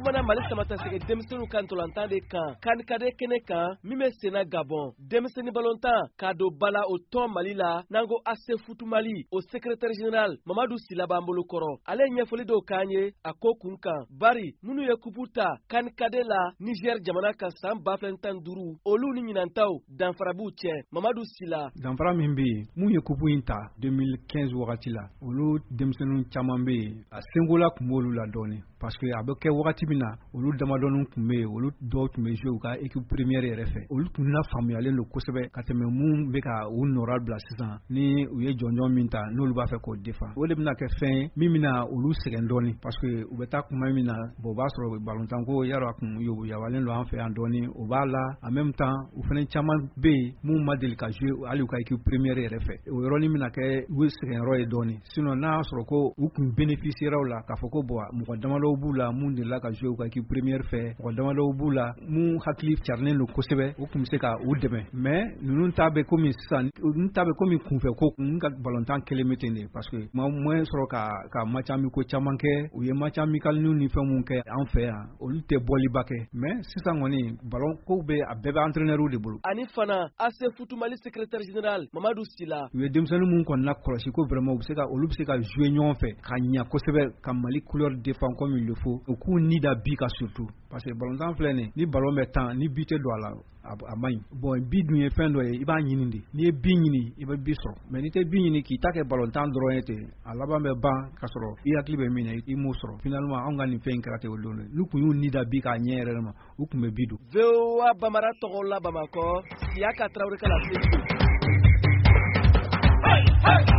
kumana Mali samata sege denmisɛnninw kan ntolantan de kan kanikade kɛnɛ kan min bɛ senna Gabon denmisɛnnin balontan k'a don bala o tɔn Mali la n'an ko AC Foot Mali o secrétaire général Mamadu Sila b'an bolo kɔrɔ ale ye ɲɛfɔli dɔw k'an ye a ko kun kan bari minnu ye kupu ta kanikade la Niger jamana kan san 2015 olu ni ɲinantaw danfara b'u cɛ Mamadu Sila danfara min bɛ yen mun ye kupu in ta 2015 wagati la olu denmisɛnninw caman bɛ yen a sengola tun b'olu la dɔɔnin parce que a bɛ kɛ wagati min na olu damadɔnin tun bɛ yen olu dɔw tun bɛ jouer u ka équipe première yɛrɛ fɛ olu tun lafaamuyalen don kosɛbɛ ka tɛmɛ mun bɛ ka u nɔra bila sisan ni u ye jɔnjɔn min ta n'olu b'a fɛ k'o défend o de bɛna kɛ fɛn ye min bɛna olu sɛgɛn dɔɔnin parce que u bɛ taa kuma min na bon o b'a sɔrɔ ballontan ko yarɔ a kun yabalen don an fɛ yan dɔɔnin o b'a la en même temps u fana caman bɛ yen mun ma deli ka jouer hali u ka équipe première yɛrɛ fɛ o yɔrɔnin bɛna kɛ u sɛgɛnyɔrɔ ye dɔɔnin sinon n'a y'a sɔrɔ ko u kun bénéficiera la k'a fɔ ko bon mɔgɔ damadɔw b'u la mun delila ka jouer u ka équipe première fɛ mɔgɔ damadɔw b'u la mun hakili carilen don kosɛbɛ u kun bɛ se ka u dɛmɛ mais ninnu ta bɛ komi sisan ninnu ta bɛ komi kunfɛ ko n ka ballontan kelen bɛ ten de parce que ma moyen sɔrɔ ka match amico caman kɛ u ye match amical ni fɛn mun kɛ an fɛ yan olu tɛ bɔliba kɛ mais sisan kɔni ballon ko bɛ a bɛɛ bɛ entraîneur de bolo ani fana AC Foot Mali secrétaire général Mamadu Sila u ye denmisɛnnin mun kɔni la kɔlɔsi ko vraiment olu bɛ se ka jouer ɲɔgɔn fɛ ka ɲɛ kosɛbɛ ka Mali couleur défend comme il le faut u k'u ni da bi ka surtout parce que ballontan filɛ nin ni ballon bɛ tan ni bi tɛ don a la a man ɲi bon bi dun ye fɛn dɔ ye i b'a ɲini de n'i ye bi ɲini i bɛ bi sɔrɔ mais n'i tɛ bi ɲini k'i ta kɛ ballontan dɔrɔn ye ten a laban bɛ ban ka sɔrɔ i hakili bɛ min na i m'o sɔrɔ finalement anw ka nin fɛn in kɛra ten o don n'u kun y'u ni da bi k'a ɲɛ yɛrɛ ma u kun bɛ bi don VOA Bambara tɔgɔ la Bamakɔ Siyaka Traoré ka la